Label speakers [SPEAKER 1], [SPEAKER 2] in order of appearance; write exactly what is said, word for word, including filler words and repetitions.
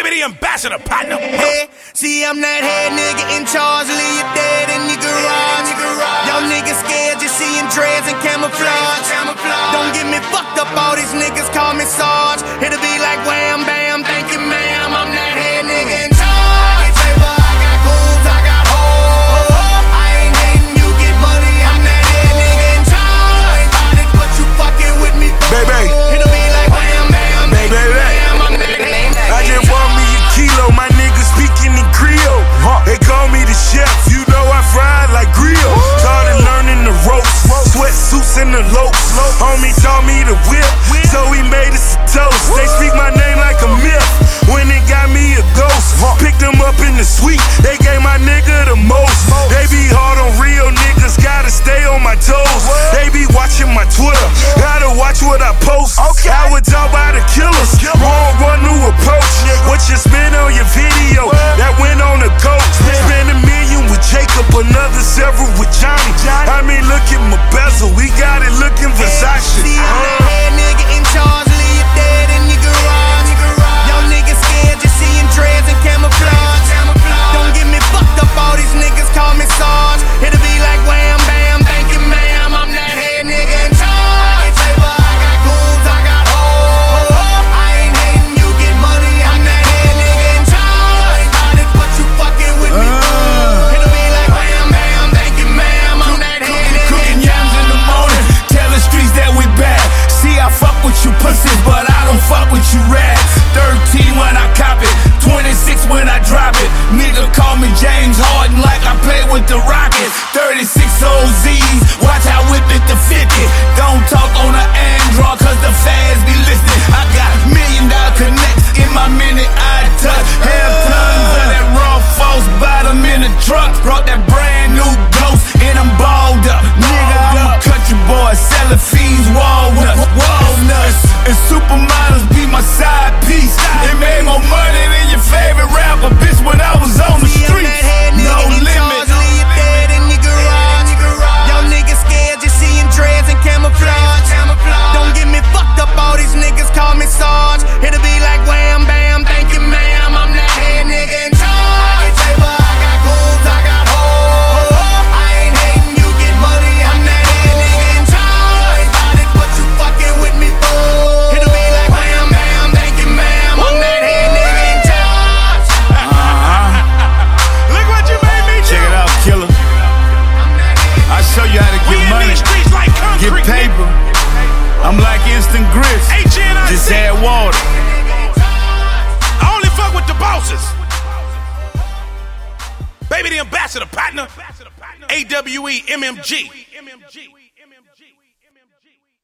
[SPEAKER 1] Baby, the ambassador, partner.
[SPEAKER 2] Hey, see, I'm that head nigga in charge, leave you dead in your garage. Y'all niggas scared, just seeing dreads and camouflage. Don't get me fucked up, all these niggas call me Sarge. It'll be like wham, bam, thank you, ma'am. I'm that head nigga in charge. I got goons, I got hoes. I ain't hating, you get money. I'm that head nigga in charge. Ain't about it, but you fucking with me,
[SPEAKER 3] baby.
[SPEAKER 2] It'll be like wham, bam, thank you, ma'am. I'm that head nigga.
[SPEAKER 3] I just want me a kilo, my niggas speaking in Creole. They call me the chef, you know I fried like grill. Started learning the ropes, sweatsuits and the lopes. Homie taught me to whip, so he made us a toast. They speak my name like a myth, when it got me a ghost. Picked them up in the suite, they gave my nigga the most. They be hard on real niggas, gotta stay on my toes. They be watching my Twitter, gotta watch what I post. I would talk by the killers, wrong one new approach. What you spend on your video, that went on the coach. Spend a million with Jacob, another several with Johnny. I mean, look at my bezel, we got it looking Versace.
[SPEAKER 2] See, I'm that head nigga in charge, leave you dead in your garage. Y'all niggas scared, just seeing dreads and camouflage. Don't get me fucked up, all these niggas call me Sarge. It'll be like wham, bam, thank you, ma'am. I'm that head nigga in charge. I got goons, I got hoes. I ain't hating, you get money. I'm that head nigga in charge. Ain't about it, but you fucking with me. It'll be like wham, bam, thank you, ma'am. I'm that head nigga
[SPEAKER 4] Cooking
[SPEAKER 2] in
[SPEAKER 4] yams in the morning, tell the streets that we bad. See, I fuck with you pussies, but I don't fuck with you rats. thirteen when I cop it, twenty-six when I drop it. Nigga call me James Harden like I play with the Rockets. thirty-six O Z's, watch I whip it to fifty. Don't talk on the Android, cause the fads be listening. I got million dollar connects in my minute I touch. Half tons of that raw false bottom in the truck. Brought that brand new ghost and I'm balled up. Nigga, I'm a country boy, selling fiends, walnuts, walnuts. And supermodels be my side piece. It made more money than your favorite rapper, bitch, when I was on the streets. No limit.
[SPEAKER 2] leave you dead in your garage. Y'all niggas scared, just seeing dreads and camouflage. Don't get me fucked up, all these niggas call me Sarge. It'll be like wham, bam, thank you, ma'am. I'm that head nigga in charge. I got goons, I got hoes. I ain't hating, you get money. I'm that head nigga in charge. Ain't about it, but you fucking with me, fool. It'll be like wham, bam, thank you, ma'am. I'm that head nigga in charge.
[SPEAKER 1] Look what you made me do.
[SPEAKER 4] Check it out, killer. I show you how to
[SPEAKER 1] We
[SPEAKER 4] get
[SPEAKER 1] in
[SPEAKER 4] money,
[SPEAKER 1] these streets like
[SPEAKER 4] get
[SPEAKER 1] concrete.
[SPEAKER 4] paper. I'm like instant grits,
[SPEAKER 1] H N I C.
[SPEAKER 4] just add water.
[SPEAKER 1] I only fuck with the bosses. Baby, the ambassador, partner. A W E M M G.